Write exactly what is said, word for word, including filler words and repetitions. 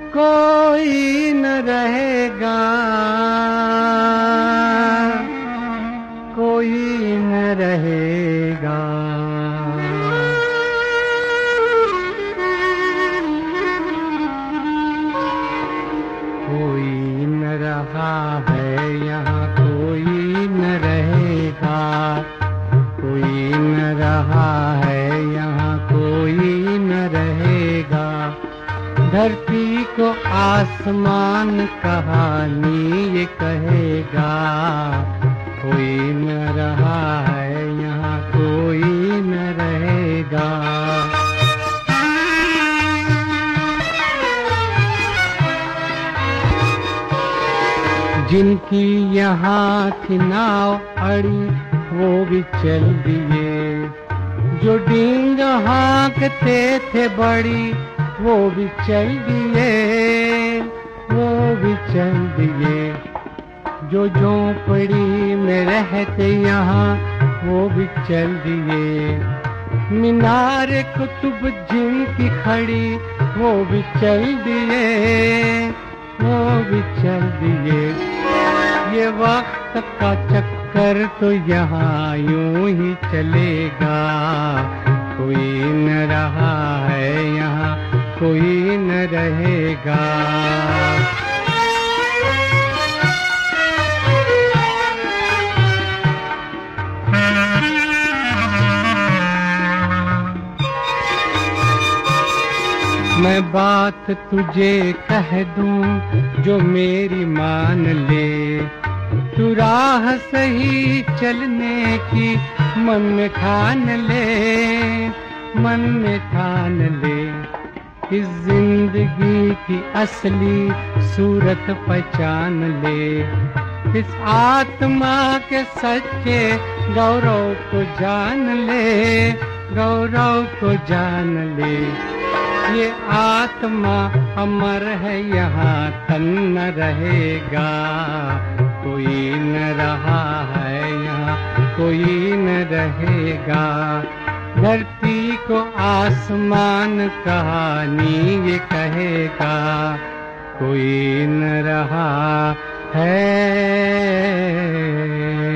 कोई न रहेगा, कोई न रहेगा। कोई न रहा है यहाँ, कोई न रहेगा। कोई न रहा है यहाँ, कोई न रहेगा। धरती को आसमान कहानी ये कहेगा। कोई न रहा है यहाँ, कोई न रहेगा। जिनकी यहाँ थी नाव अड़ी वो भी चल दिए, जो डींग हाँकते थे बड़ी वो भी चल दिए, वो भी चल दिए। जो झोंपड़ी में रहते यहाँ वो भी चल दिए। मीनार कुतुब जिनकी खड़ी वो भी चल दिए, वो भी चल दिए। ये वक्त का चक्कर तो यहाँ यूं ही चलेगा। कोई न रहा है यहाँ, कोई न रहेगा। मैं बात तुझे कह दूं जो मेरी मान ले, तू राह सही चलने की मन में ठान ले, मन में ठान ले। इस जिंदगी की असली सूरत पहचान ले, इस आत्मा के सच्चे गौरव को जान ले, गौरव को जान ले। ये आत्मा अमर है यहाँ तन न रहेगा। कोई न रहा है यहाँ, कोई न रहेगा। धरती को आसमान कहानी ये कहेगा। कोई न रहा है